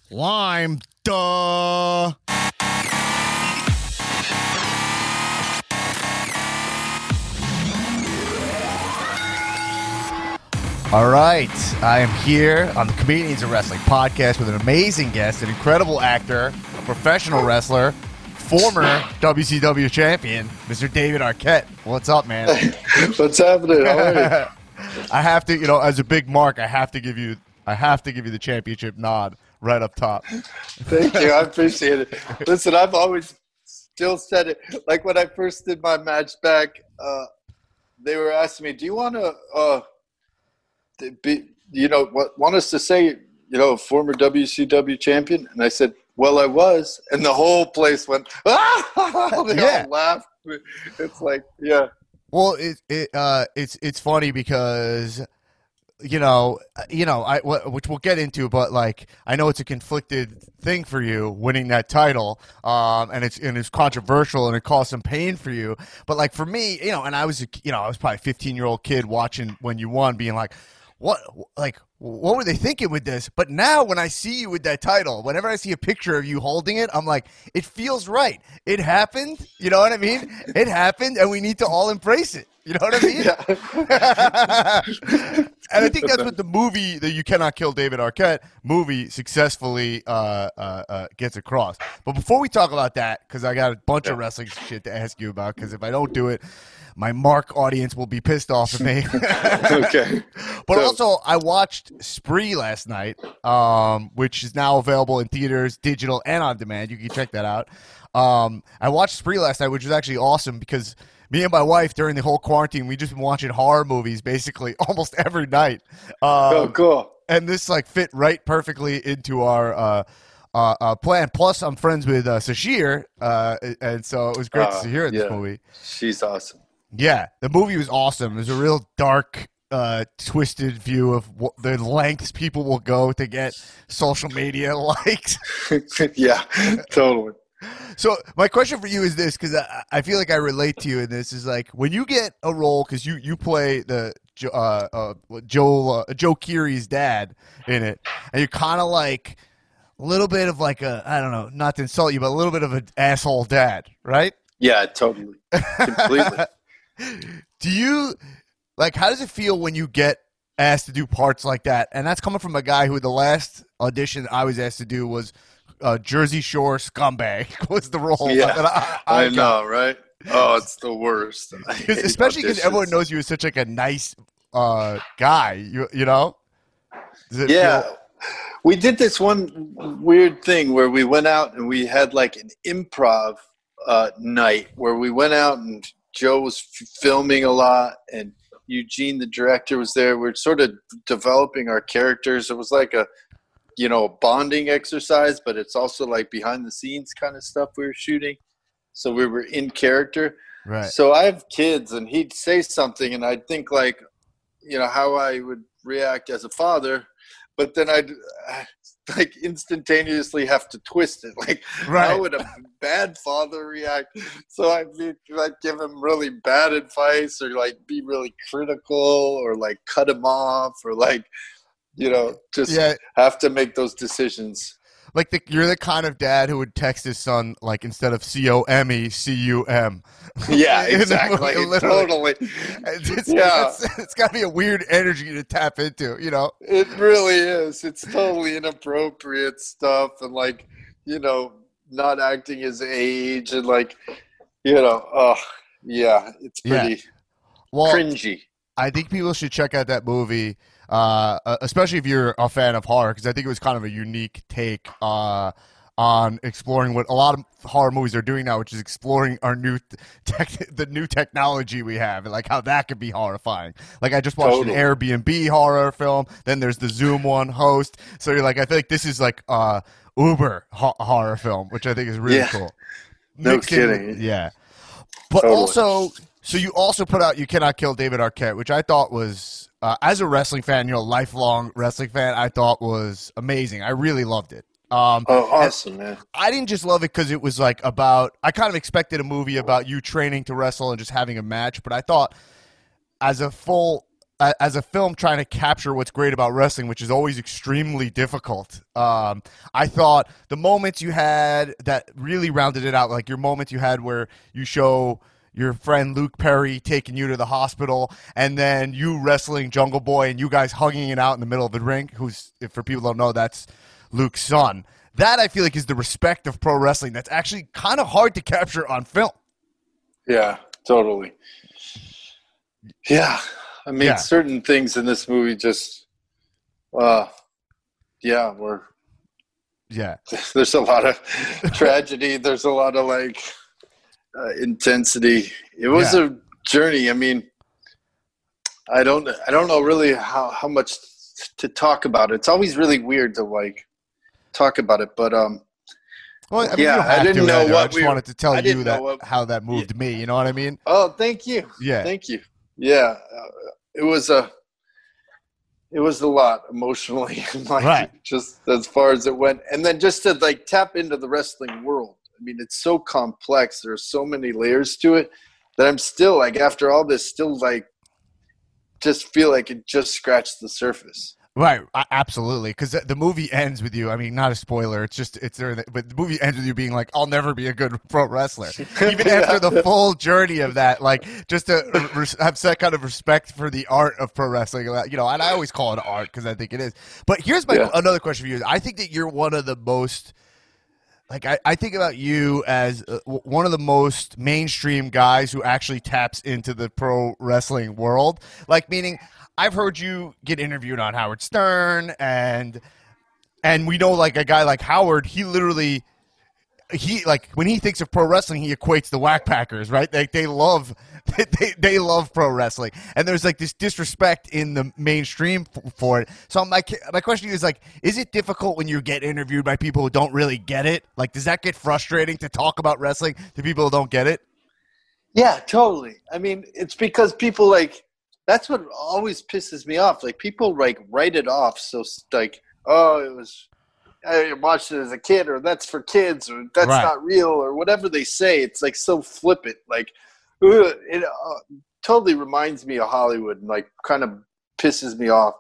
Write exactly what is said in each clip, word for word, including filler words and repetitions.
Lime, duh. All right, I am here on the Comedians of Wrestling podcast with an amazing guest, an incredible actor, a professional wrestler, former W C W champion, Mister David Arquette. What's up, man? What's happening? How are you? I have to, you know, as a big mark, I have to give you, I have to give you the championship nod right up top. Thank you. I appreciate it. Listen, I've always still said it. Like when I first did my match back, uh, they were asking me, "Do you want to, uh, be, you know, what, want us to say, you know, former W C W champion?" And I said, "Well, I was," and the whole place went, "Ah!" They Yeah. all laughed. It's like, yeah. Well, it it uh it's it's funny because you know you know I wh- which we'll get into, but like I know it's a conflicted thing for you winning that title, um, and it's and it's controversial and it caused some pain for you. But like for me, you know, and I was a, you know I was probably a fifteen year old kid watching when you won, being like, what like. What were they thinking with this? But now when I see you with that title, whenever I see a picture of you holding it, I'm like, it feels right. It happened. You know what I mean? It happened, and we need to all embrace it. You know what I mean? Yeah. And I think that's what the movie, the You Cannot Kill David Arquette movie, successfully uh, uh, uh, gets across. But before we talk about that, because I got a bunch Yeah. of wrestling shit to ask you about, because if I don't do it, my Mark audience will be pissed off at me. Okay. But So- also, I watched Spree last night, um, which is now available in theaters, digital, and on demand. You can check that out. Um, I watched Spree last night, which was actually awesome because me and my wife, during the whole quarantine, we just been watching horror movies basically almost every night. Um, Oh, cool. and this like fit right perfectly into our uh, uh, uh, plan. Plus, I'm friends with uh, Sashir, uh, and so it was great to Uh, see her in this yeah. movie. She's awesome. Yeah, the movie was awesome. It was a real dark, uh, twisted view of what the lengths people will go to get social media likes. Yeah, totally. So my question for you is this, because I, I feel like I relate to you in this, is like when you get a role, because you, you play the Jo- uh, uh, Joel uh, Joe Keery's dad in it, and you're kind of like a little bit of like a, I don't know, not to insult you, but a little bit of an asshole dad, right? Yeah, totally. Completely. Do you like? How does it feel when you get asked to do parts like that? And that's coming from a guy who the last audition I was asked to do was uh, Jersey Shore scumbag was the role. Yeah, that I, I, I know, right? Oh, it's the worst. I hate especially because everyone auditions. knows you as such like a nice uh, guy. You you know? Does it Yeah. feel- We did this one weird thing where we went out and we had like an improv uh, night where we went out and Joe was f- filming a lot and Eugene, the director, was there. We are sort of developing our characters. It was like a, you know, a bonding exercise, but it's also like behind the scenes kind of stuff we were shooting. So we were in character. right. So I have kids and he'd say something and I'd think like, you know, how I would react as a father, but then I'd uh, like instantaneously have to twist it. Like, Right. how would a bad father react? So I'd be, like give him really bad advice or like be really critical or like cut him off or like, you know, just Yeah. have to make those decisions. Like the, you're the kind of dad who would text his son like instead of C O M E C U M. Yeah, In the exactly. movie, literally. Totally. It's, it's, Yeah. it's, it's got to be a weird energy to tap into, you know? It really is. It's totally inappropriate stuff and like, you know, not acting his age and like, you know, oh, yeah, it's Yeah. pretty Well, cringy. I think people should check out that movie, uh, uh, especially if you're a fan of horror, because I think it was kind of a unique take uh, on exploring what a lot of horror movies are doing now, which is exploring our new tech, the new technology we have, and like how that could be horrifying. Like I just watched Totally. an Airbnb horror film, then there's the Zoom one host. So you're like, I feel like this is like uh, Uber ho- horror film, which I think is really Yeah. cool. No Mixed in with- kidding. yeah. But Totally. also, so you also put out You Cannot Kill David Arquette, which I thought was, uh, as a wrestling fan, you know, lifelong wrestling fan, I thought was amazing. I really loved it. Um, Oh, awesome, man. I didn't just love it because it was like about, I kind of expected a movie about you training to wrestle and just having a match, but I thought as a full a- as a film trying to capture what's great about wrestling, which is always extremely difficult. Um, I thought the moments you had that really rounded it out, like your moments you had where you show your friend Luke Perry taking you to the hospital, and then you wrestling Jungle Boy and you guys hugging it out in the middle of the ring, who's, if for people who don't know, that's Luke's son. That I feel like is the respect of pro wrestling that's actually kind of hard to capture on film. Yeah, totally. Yeah. I mean, Yeah. certain things in this movie just, uh, yeah, we're, Yeah. there's a lot of tragedy. There's a lot of like uh, intensity. It was Yeah. a journey. I mean, I don't, I don't know really how, how much to talk about it. It's always really weird to like talk about it, but, um, Well, I mean, yeah, you don't have I didn't to, know Ed, I what just we were- wanted to tell I you didn't that know what- how that moved me. You know what I mean? oh, thank you. Yeah. Thank you. Yeah. Uh, it was a, it was a lot emotionally, like Right. just as far as it went. And then just to like tap into the wrestling world. I mean, it's so complex. There's so many layers to it that I'm still like, after all this, still like, just feel like it just scratched the surface. Right, a- absolutely. Because the, the movie ends with you. I mean, not a spoiler. It's just it's there, but the movie ends with you being like, "I'll never be a good pro wrestler," even after the full journey of that. Like, just to res- have that kind of respect for the art of pro wrestling. You know, and I always call it art because I think it is. But here's my Yeah. another question for you. I think that you're one of the most. Like, I, I think about you as uh, w- one of the most mainstream guys who actually taps into the pro wrestling world. Like, meaning, I've heard you get interviewed on Howard Stern, and and we know, like, a guy like Howard, he literally, he, like, when he thinks of pro wrestling, he equates the Whack Packers, right? Like, they love, they, they love pro wrestling. And there's, like, this disrespect in the mainstream f- for it. So my, my question to you is, like, is it difficult when you get interviewed by people who don't really get it? Like, does that get frustrating to talk about wrestling to people who don't get it? Yeah, totally. I mean, it's because people like, that's what always pisses me off. Like people like write it off. So like, oh, it was, I watched it as a kid, or that's for kids, or that's Right. not real, or whatever they say. It's like so flippant. Like ugh, it uh, totally reminds me of Hollywood and like kind of pisses me off.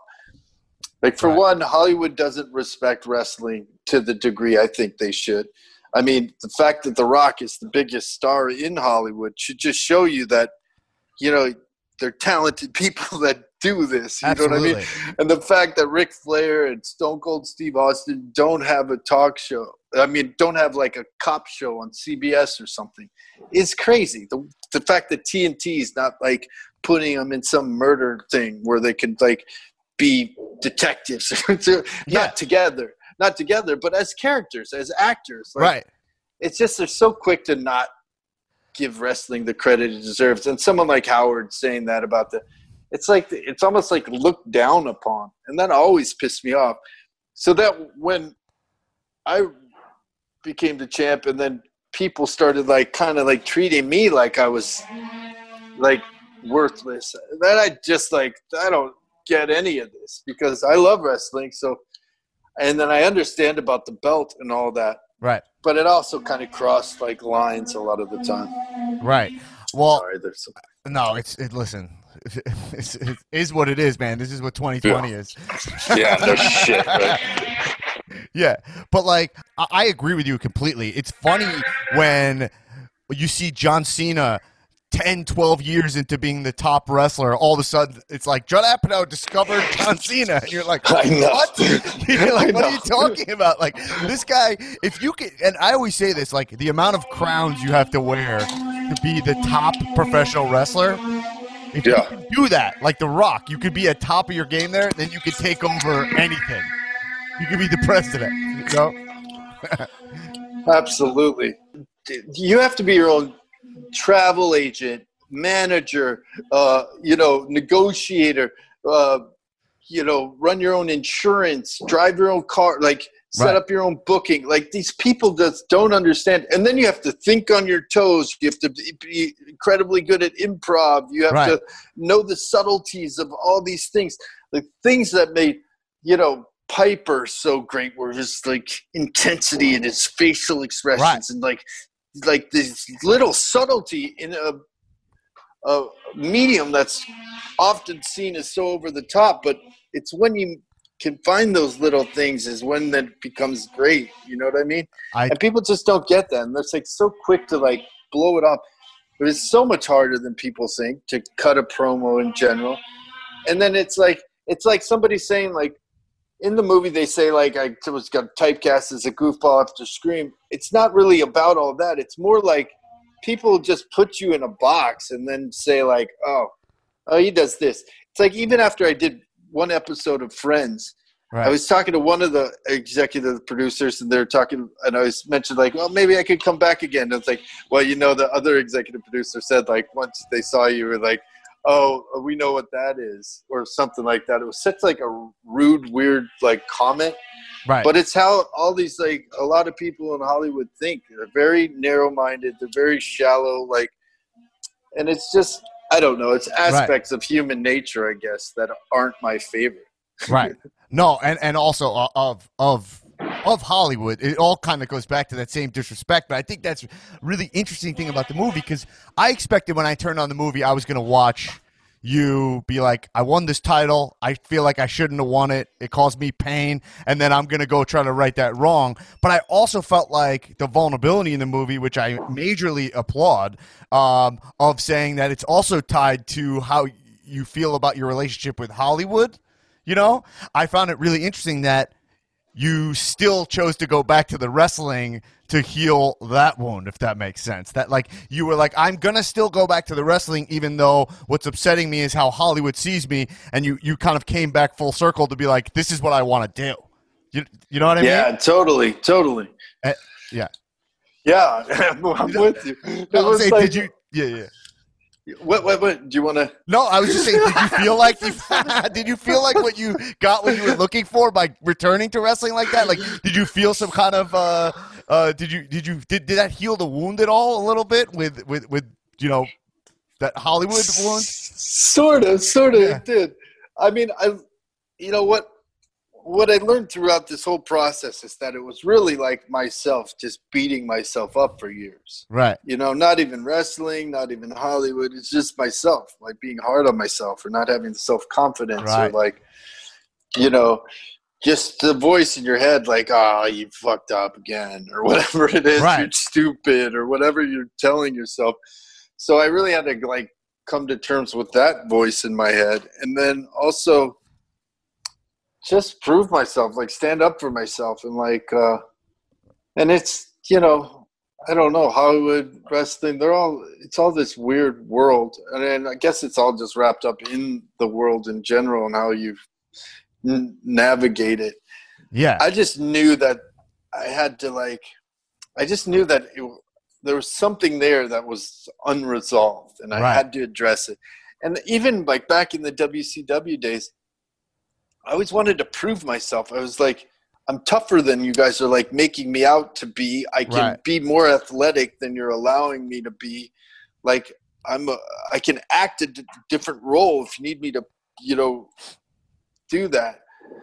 Like for Right. one, Hollywood doesn't respect wrestling to the degree I think they should. I mean, the fact that The Rock is the biggest star in Hollywood should just show you that, you know, they're talented people that do this. You Absolutely. know what I mean? And the fact that Ric Flair and Stone Cold Steve Austin don't have a talk show, I mean, don't have like a cop show on C B S or something, is crazy. The, the fact that T N T is not like putting them in some murder thing where they could like be detectives, not Yeah. together. Not together, but as characters, as actors. Like, Right. it's just they're so quick to not give wrestling the credit it deserves. And someone like Howard saying that about the – it's like it's almost like looked down upon. And that always pissed me off. So that when I became the champ and then people started like kind of like treating me like I was like worthless, then I just like I don't get any of this because I love wrestling. So – and then I understand about the belt and all that. Right. But it also kind of crossed like lines a lot of the time. Right. Well, Sorry, there's some... no, it's it. Listen, it's, it is what it is, man. This is what twenty twenty Yeah. is. Yeah, no shit, right? Yeah, but like I, I agree with you completely. It's funny when you see John Cena ten, twelve years into being the top wrestler, all of a sudden it's like Judd Apatow discovered John Cena, and you're like, I know. what? You're like, I what are you know. talking about? Like this guy, if you can, and I always say this, like the amount of crowns you have to wear to be the top professional wrestler. If Yeah. you can do that, like The Rock, you could be at top of your game there, then you could take over anything. You could be the president, you know? Absolutely. You have to be your own travel agent, manager, uh, you know, negotiator, uh, you know, run your own insurance, drive your own car, like set Right. up your own booking. Like these people just don't understand. And then you have to think on your toes. You have to be incredibly good at improv. You have Right. to know the subtleties of all these things. The things that made, you know, Piper so great were his like intensity and his facial expressions Right. and like like this little subtlety in a a medium that's often seen as so over the top, but it's when you can find those little things is when that becomes great. You know what I mean? I, and people just don't get that. And they're like so quick to like blow it up. But it's so much harder than people think to cut a promo in general. And then it's like, it's like somebody saying like, in the movie they say like I was got typecast as a goofball after Scream. It's not really about all that. It's more like people just put you in a box and then say like, oh, oh, he does this. It's like even after I did one episode of Friends, right. I was talking to one of the executive producers, and they're talking, and I was mentioned like, well, maybe I could come back again. And it's like, well, you know, the other executive producer said like once they saw you, were like, oh, we know what that is, or something like that. It was such like a rude, weird like comment. Right. But it's how all these like a lot of people in Hollywood think. They're very narrow-minded. They're very shallow. Like, and it's just, I don't know. It's aspects right. of human nature, I guess, that aren't my favorite. Right. No, and, and also uh, of of of Hollywood, it all kind of goes back to that same disrespect. But I think that's a really interesting thing about the movie, because I expected when I turned on the movie, I was going to watch you be like, I won this title. I feel like I shouldn't have won it. It caused me pain. And then I'm going to go try to right that wrong. But I also felt like the vulnerability in the movie, which I majorly applaud, um, of saying that it's also tied to how you feel about your relationship with Hollywood. You know, I found it really interesting that you still chose to go back to the wrestling to heal that wound, if that makes sense. That, like, you were like, I'm going to still go back to the wrestling, even though what's upsetting me is how Hollywood sees me. And you, you kind of came back full circle to be like, this is what I want to do. You, you know what I yeah, mean? Yeah, totally, totally. Uh, yeah. Yeah, I'm with you. It no, was saying, like, did you? Yeah, yeah. What, what, what? Do you want to? No, I was just saying, did you feel like you, did you feel like what you got what you were looking for by returning to wrestling like that? Like, did you feel some kind of, uh, uh, did you, did you, did, did that heal the wound at all a little bit with, with, with, you know, that Hollywood wound? Sort of, sort of, yeah. It did. I mean, I, you know what, what I learned throughout this whole process is that it was really like myself just beating myself up for years. Right. You know, not even wrestling, not even Hollywood. It's just myself, like being hard on myself or not having the self-confidence right. or like, you know, just the voice in your head like, oh, you fucked up again or whatever it is. Right. You're stupid or whatever you're telling yourself. So I really had to like come to terms with that voice in my head. And then also just prove myself, like stand up for myself. And like, uh, and it's, you know, I don't know, Hollywood, wrestling, they're all, it's all this weird world. And then I guess it's all just wrapped up in the world in general and how you n- navigate it. Yeah. I just knew that I had to like, I just knew that it, there was something there that was unresolved and I right. had to address it. And even like back in the W C W days, I always wanted to prove myself. I was like, I'm tougher than you guys are like making me out to be. I can right. be more athletic than you're allowing me to be. Like I'm a, I can act a d- different role if you need me to, you know, do that.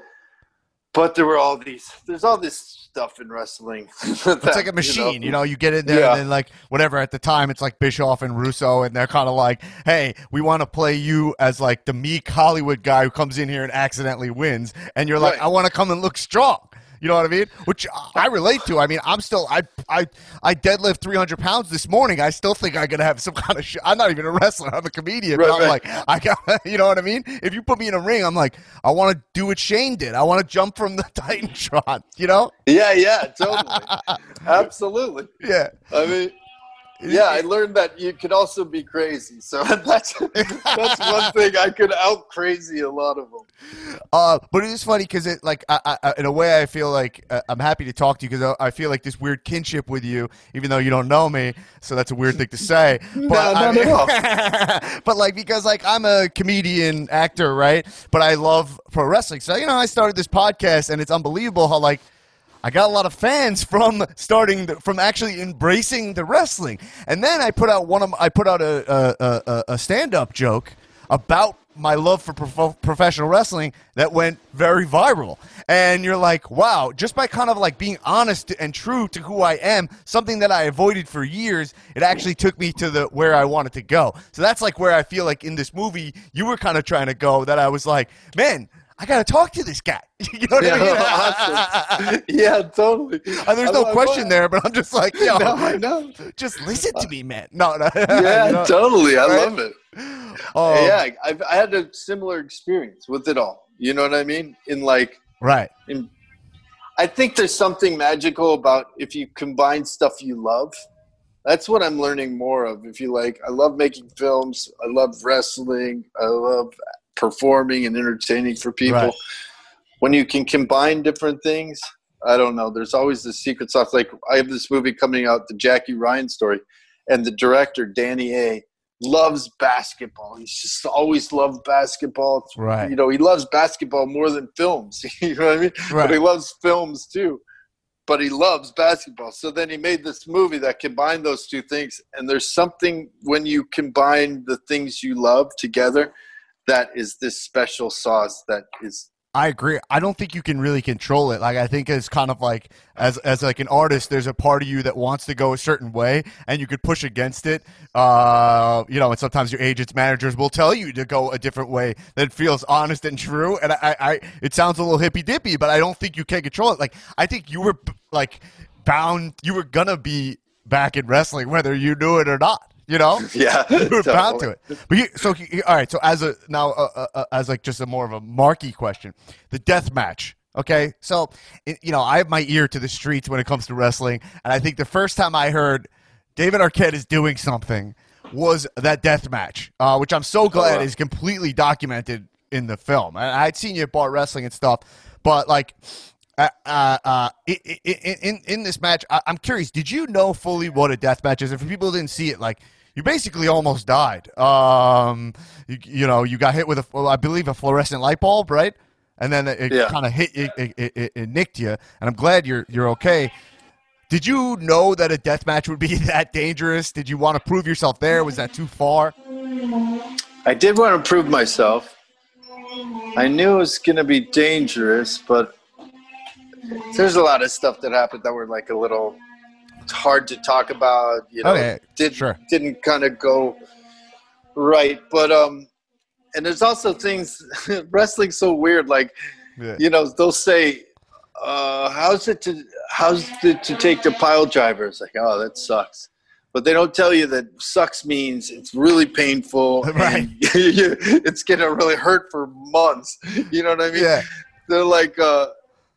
But there were all these, there's all this stuff in wrestling. that, it's like a machine, you know? you know, you get in there yeah. and then like whatever at the time, it's like Bischoff and Russo and they're kind of like, hey, we want to play you as like the meek Hollywood guy who comes in here and accidentally wins. And you're like, right. I want to come and look strong. You know what I mean? Which I relate to. I mean, I'm still, I I, I deadlift three hundred pounds this morning. I still think I'm going to have some kind of shit. I'm not even a wrestler. I'm a comedian. Right, but I'm right. like, I got, you know what I mean? If you put me in a ring, I'm like, I want to do what Shane did. I want to jump from the Titantron, you know? Yeah, yeah, totally. Absolutely. Yeah. I mean, yeah, I learned that you could also be crazy. So that's that's one thing. I could out crazy a lot of them. Uh, but it is funny because it, like, I, I, in a way, I feel like uh, I'm happy to talk to you because I, I feel like this weird kinship with you, even though you don't know me. So that's a weird thing to say. But no, I not mean, at all. But like, because like I'm a comedian, actor, right? But I love pro wrestling. So you know, I started this podcast, and it's unbelievable how like. I got a lot of fans from starting the, from actually embracing the wrestling, and then I put out one of I put out a a, a, a stand up joke about my love for prof- professional wrestling that went very viral. And you're like, wow, just by kind of like being honest and true to who I am, something that I avoided for years, it actually took me to the where I wanted to go. So that's like where I feel like in this movie you were kind of trying to go, that I was like, man, I got to talk to this guy. You know what yeah, I mean? awesome. Yeah, totally. And there's no I, I, question I, there, but I'm just like, yo, no, I know. just listen to me, man. No, no. Yeah, you know? totally. I right? love it. Um, yeah, I've, I had a similar experience with it all. You know what I mean? In like, right. In, I think there's something magical about if you combine stuff you love. That's what I'm learning more of. If you like, I love making films. I love wrestling. I love performing and entertaining for people. Right. When you can combine different things, I don't know. There's always the secret sauce. Like I have this movie coming out, the Jackie Ryan story, and the director, Danny A., loves basketball. He's just always loved basketball. Right. You know, he loves basketball more than films. You know what I mean? Right. But he loves films too. But he loves basketball. So then he made this movie that combined those two things. And there's something when you combine the things you love together that is this special sauce that is. I agree. I don't think you can really control it. Like, I think it's kind of like, as as like an artist, there's a part of you that wants to go a certain way, and you could push against it. Uh, you know, and sometimes your agents, managers will tell you to go a different way that feels honest and true. And I, I it sounds a little hippy dippy, but I don't think you can control it. Like, I think you were like bound. You were gonna be back in wrestling, whether you knew it or not. You know, yeah, you were totally. bound to it. But you, so all right. So as a now, uh, uh, uh, as like just a more of a marquee question, the death match. Okay, so it, you know, I have my ear to the streets when it comes to wrestling, and I think the first time I heard David Arquette is doing something was that death match, uh, which I'm so glad uh, is completely documented in the film. I, I'd seen you at Bar Wrestling and stuff, but like. Uh, uh, uh, in, in in this match, I, I'm curious. Did you know fully what a death match is? And for people who didn't see it, like you basically almost died. Um, you, you know, you got hit with a, well, I believe, a fluorescent light bulb, right? And then it yeah. kind of hit, it, it, it, it nicked you. And I'm glad you're you're okay. Did you know that a death match would be that dangerous? Did you want to prove yourself there? Was that too far? I did want to prove myself. I knew it was going to be dangerous, but. There's a lot of stuff that happened that were like a little hard to talk about, you know, okay, did, sure. didn't kind of go right. But, um, and there's also things, wrestling's so weird. Like, yeah. you know, they'll say, uh, how's it to, how's it to take the pile driver? It's like, oh, that sucks. But they don't tell you that sucks means it's really painful. Right. And it's going to really hurt for months. You know what I mean? Yeah. They're like, uh,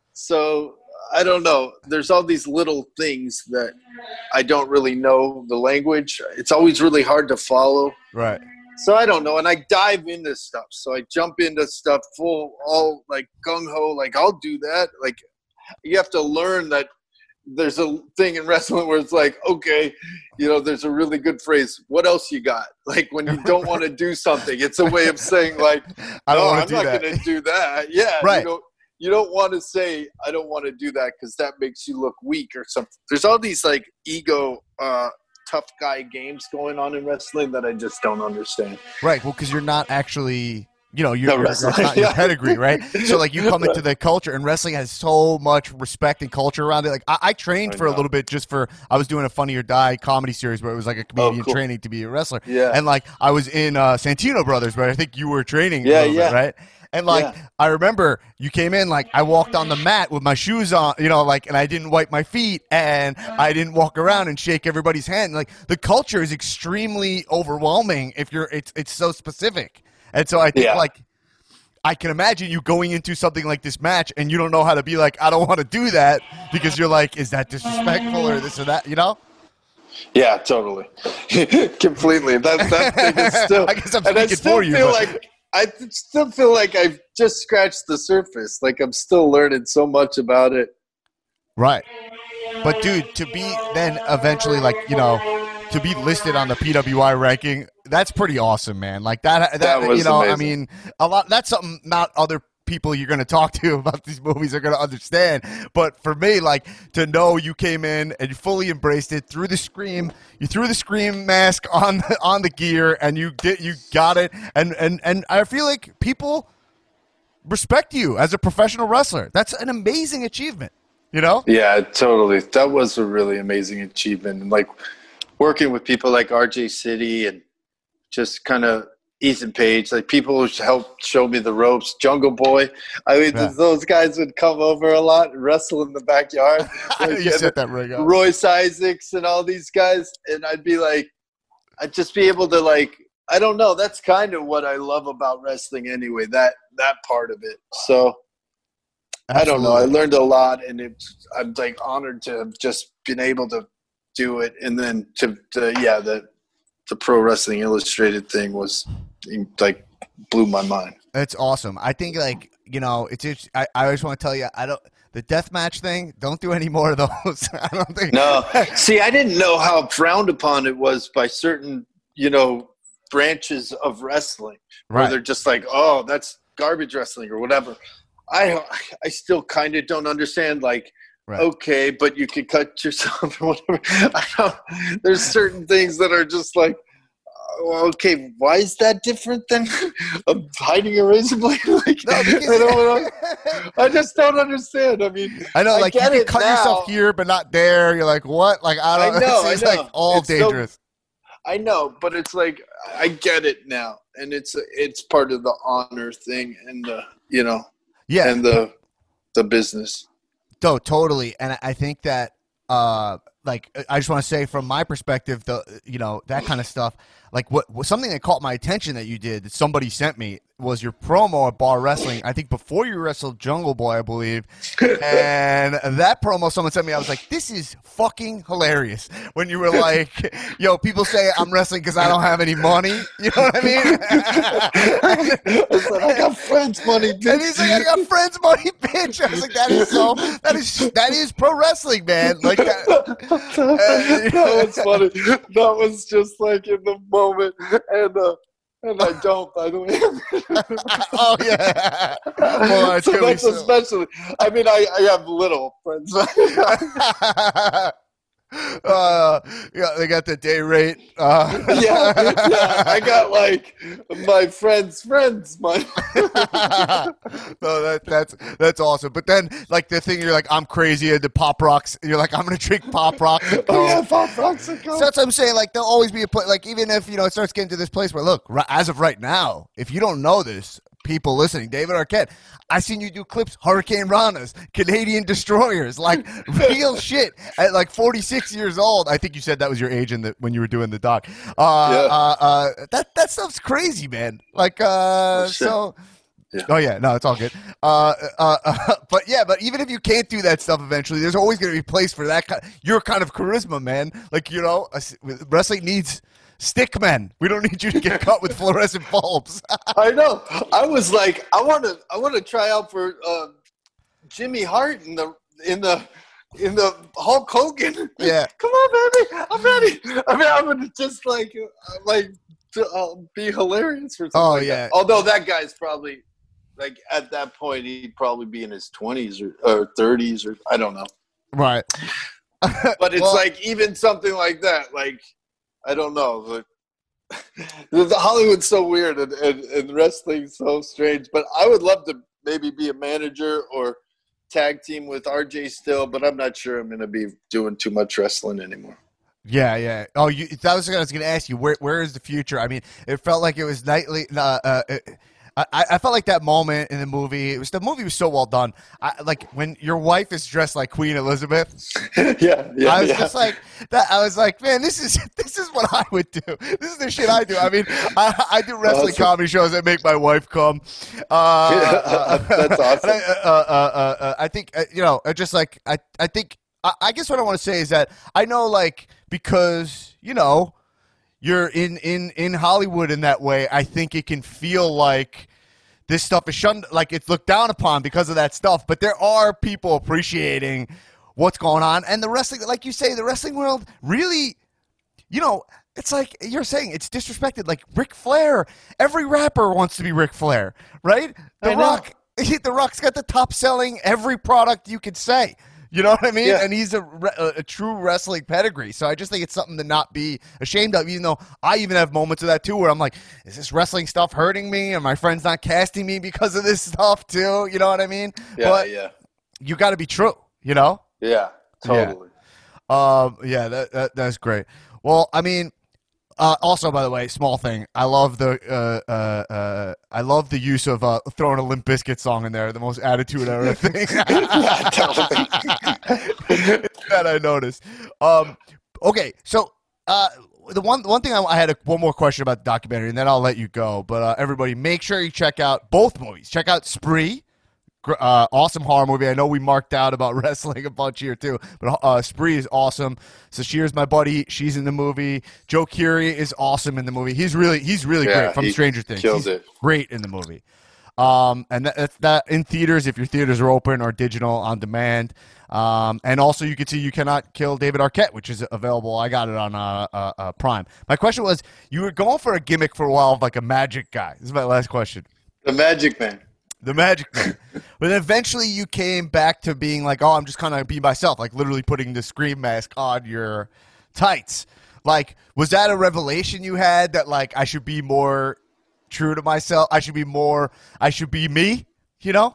So, I don't know. There's all these little things that I don't really know the language. It's always really hard to follow. Right. So, I don't know. And I dive into stuff. So, I jump into stuff full, all like gung-ho, like I'll do that. Like, you have to learn that there's a thing in wrestling where it's like, okay, you know, there's a really good phrase. What else you got? Like when you don't want to do something, it's a way of saying like, I don't no, want I'm to do not that. going to do that. Yeah. Right. You know, You don't want to say, I don't want to do that because that makes you look weak or something. There's all these like ego, uh, tough guy games going on in wrestling that I just don't understand. Right. Well, because you're not actually, you know, you're, No, you're that's wrestling. not your pedigree, right? So like you come into the culture, and wrestling has so much respect and culture around it. Like I, I trained I for a know. little bit just for, I was doing a Funny or Die comedy series where it was like a comedian Oh, cool. training to be a wrestler. Yeah. And like I was in uh, Santino Brothers, but I think you were training a Yeah, little yeah. bit, right? And like Yeah. I remember you came in, like I walked on the mat with my shoes on, you know, like, and I didn't wipe my feet, and I didn't walk around and shake everybody's hand. Like the culture is extremely overwhelming if you're, it's it's so specific, and so I think Yeah. like I can imagine you going into something like this match and you don't know how to be like, I don't want to do that because you're like, is that disrespectful or this or that, you know? Yeah, totally. Completely. That, that thing is still, I guess I'm and I speaking still for you, feel but- like, I th- still feel like I've just scratched the surface. Like I'm still learning so much about it. Right. But dude, to be then eventually like, you know, to be listed on the P W I ranking, that's pretty awesome, man. Like that, that, That was you know, amazing. I mean, a lot, that's something not other people you're going to talk to about these movies are going to understand. But for me, like, to know you came in and you fully embraced it, threw the Scream, you threw the Scream mask on the, on the gear, and you did, you got it. And, and, and I feel like people respect you as a professional wrestler. That's an amazing achievement, you know? Yeah, totally. That was a really amazing achievement. And like working with people like R J City and just kind of Ethan Page, like people who helped show me the ropes. Jungle Boy, I mean, Yeah. those guys would come over a lot and wrestle in the backyard. Like, You set that ring up. Royce Isaacs and all these guys, and I'd be like, I'd just be able to like, I don't know. That's kind of what I love about wrestling, anyway. That that part of it. So I don't know. I learned a lot, and it's, I'm like honored to have just been able to do it, and then to, to yeah the. the Pro Wrestling Illustrated thing was like blew my mind. It's awesome. I think like, you know, it's, it's I, I always want to tell you, I don't, the death match thing, don't do any more of those. I don't think. No. See, I didn't know how frowned upon it was by certain, you know, branches of wrestling where Right. they're just like, oh, that's garbage wrestling or whatever. I, I still kind of don't understand, like, right. Okay, but you could cut yourself or whatever. I don't, there's certain things that are just like, oh, okay, why is that different than um, hiding a razor blade? Like, No, because, I, don't, I just don't understand. I mean, I know, like, I you can cut now. yourself here, but not there. You're like, what? Like, I don't I know, It's I know. like all It's dangerous. So, I know, but it's like, I get it now. And it's it's part of the honor thing and the, you know, yeah. and the the business. No, totally. And I think that, uh, like, I just want to say from my perspective, the, you know, that kind of stuff, like what, what something that caught my attention that you did that somebody sent me was your promo at Bar Wrestling. I think before you wrestled Jungle Boy, I believe. And that promo someone sent me, I was like, this is fucking hilarious. When you were like, yo, people say I'm wrestling because I don't have any money. You know what I mean? I was like, I got friends money, bitch. And he's like, I got friends money, bitch. I was like, that is so, that is, that is pro wrestling, man. Like that. that was funny. That was just like in the moment. And, uh, and I don't, by the way. Oh yeah. Well, it's so really that's so. especially. I mean, I, I have little friends. uh, yeah, they got the day rate. Uh. yeah, yeah, I got like my friends' friends money. No, that that's that's awesome. But then, like the thing, you're like, I'm crazy into pop rocks. And you're like, I'm gonna drink pop rock. Oh yeah, pop rocks. So that's what I'm saying. Like there'll always be a place. Like even if you know it starts getting to this place where look, as of right now, if you don't know this, people listening, David Arquette, I seen you do clips, Hurricane Ranas, Canadian Destroyers, like real shit. At like forty-six years old, I think you said that was your age in the, when you were doing the doc. Uh, Yeah. uh, uh, that that stuff's crazy, man. Like, uh, Oh, shit. so. Yeah. Oh yeah, no, it's all good. Uh, uh, uh, but yeah, but even if you can't do that stuff eventually, there's always going to be a place for that. Kind, your kind of charisma, man. Like you know, a, wrestling needs stick men. We don't need you to get cut with fluorescent bulbs. I know. I was like, I want to, I want to try out for uh, Jimmy Hart in the in the in the Hulk Hogan. Yeah. Come on, baby, I'm ready. I mean, I'm gonna just like, uh, like, to, uh, be hilarious for something. Oh, like yeah. That. Although that guy's probably like at that point, he'd probably be in his twenties or, or thirties or I don't know. Right. But it's Well- like even something like that, like. I don't know. Like, the Hollywood's so weird and, and, and wrestling's so strange. But I would love to maybe be a manager or tag team with R J still, but I'm not sure I'm going to be doing too much wrestling anymore. Yeah, yeah. Oh, you, that was what I was going to ask you. Where, where is the future? I mean, it felt like it was nightly. Uh, uh, I, I felt like that moment in the movie. It was the movie was so well done. I, like when your wife is dressed like Queen Elizabeth. yeah, yeah. I was yeah. just like that. I was like, man, this is this is what I would do. This is the shit I do. I mean, I, I do wrestling Awesome. comedy shows that make my wife come. Uh, Yeah, that's awesome. I, uh, uh, uh, uh, I think uh, you know, uh, just like I, I think. I, I guess what I want to say is that I know, like, because you know. You're in, in, in Hollywood in that way. I think it can feel like this stuff is shunned, like it's looked down upon because of that stuff. But there are people appreciating what's going on. And the wrestling, like you say, the wrestling world really, you know, it's like you're saying, it's disrespected. Like Ric Flair, every rapper wants to be Ric Flair, right? The I know. Rock, The Rock's got the top selling every product you could say. You know what I mean? Yeah. And he's a, a, a true wrestling pedigree. So I just think it's something to not be ashamed of, even though I even have moments of that too where I'm like, is this wrestling stuff hurting me? Are my friends not casting me because of this stuff too? You know what I mean? Yeah, but yeah. You got to be true, you know? Yeah, totally. Yeah, um, yeah that, that that's great. Well, I mean, Uh, also, by the way, small thing. I love the uh, uh, uh, I love the use of uh, throwing a Limp Bizkit song in there. The most attitude era thing that I noticed. Um, okay, so uh, the one one thing I, I had a, one more question about the documentary, and then I'll let you go. But uh, everybody, make sure you check out both movies. Check out Spree. Uh, awesome horror movie. I know we marked out about wrestling a bunch here too, but uh, Spree is awesome. Sashir's my buddy. She's in the movie. Joe Keery is awesome in the movie. He's really he's really yeah, great from he Stranger Things. Killed he's it. Great in the movie. Um, and that, that's that in theaters if your theaters are open or digital on demand. Um, and also you can see You Cannot Kill David Arquette, which is available. I got it on uh, uh, uh, Prime. My question was, you were going for a gimmick for a while of like a magic guy. This is my last question. The Magic Man. The Magic Man. But eventually you came back to being like, oh, I'm just kind of be myself, like literally putting the Scream mask on your tights. Like, was that a revelation you had that, like, I should be more true to myself? I should be more, I should be me, you know?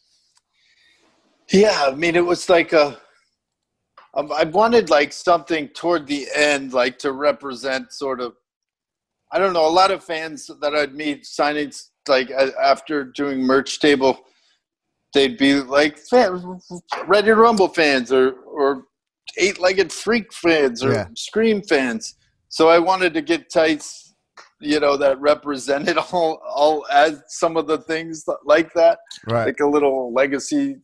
Yeah, I mean, it was like a, um, I wanted like something toward the end, like to represent sort of, I don't know, a lot of fans that I'd meet signing, like after doing merch table, they'd be like fan, Ready to Rumble fans or or Eight-Legged Freak fans or yeah. Scream fans. So I wanted to get tights, you know, that represented all all as some of the things like that, right. like a little legacy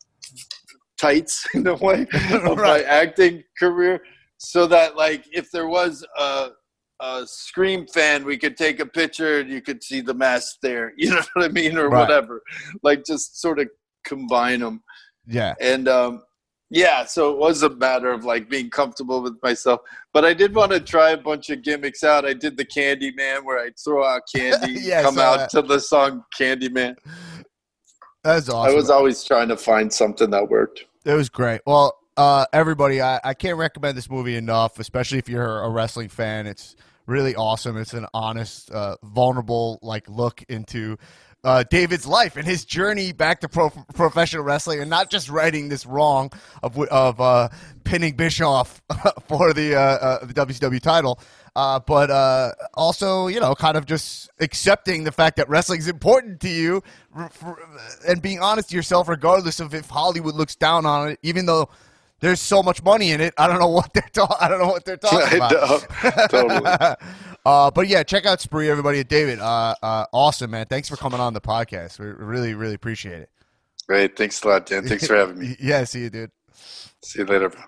tights in a way of right. my acting career, so that like if there was a a Scream fan, we could take a picture and you could see the mask there. You know what I mean? Or right. whatever. Like just sort of combine them. Yeah. And um, yeah, so it was a matter of like being comfortable with myself. But I did want to try a bunch of gimmicks out. I did the Candy Man where I'd throw out candy, yeah, come out that. to the song Candy Man. That's awesome. I was always trying to find something that worked. It was great. Well, uh, everybody, I, I can't recommend this movie enough, especially if you're a wrestling fan. It's really awesome. It's an honest, uh, vulnerable like look into uh, David's life and his journey back to pro- professional wrestling, and not just righting this wrong of of uh, pinning Bischoff for the, uh, uh, the W C W title, uh, but uh, also, you know, kind of just accepting the fact that wrestling is important to you r- for, and being honest to yourself, regardless of if Hollywood looks down on it, even though there's so much money in it. I don't know what they're talking. I don't know what they're talking about. Totally. uh, but yeah, check out Spree, everybody. David, uh, uh, awesome, man. Thanks for coming on the podcast. We really, really appreciate it. Great. Thanks a lot, Dan. Thanks for having me. Yeah, see you, dude. See you later, bro.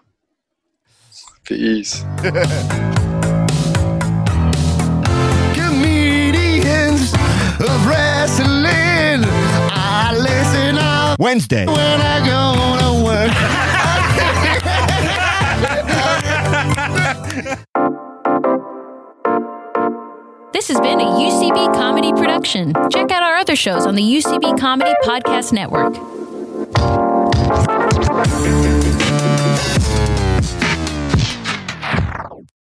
Peace. Comedians of wrestling. I listen on Wednesday when I go to work. This has been a U C B Comedy production. Check out our other shows on the U C B Comedy Podcast Network.